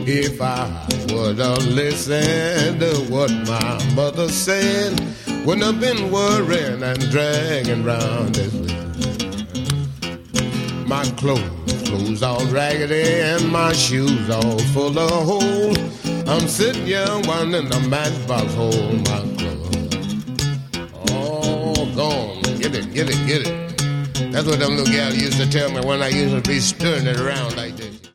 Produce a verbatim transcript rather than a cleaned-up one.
If I would have listened to what my mother said, wouldn't have been worrying and dragging round this way. My clothes, clothes all raggedy and my shoes all full of holes. I'm sitting here wondering the matchbox hold my clothes. Oh, gone. Get it, get it, get it. That's what them little gals used to tell me when I used to be stirring it around like that.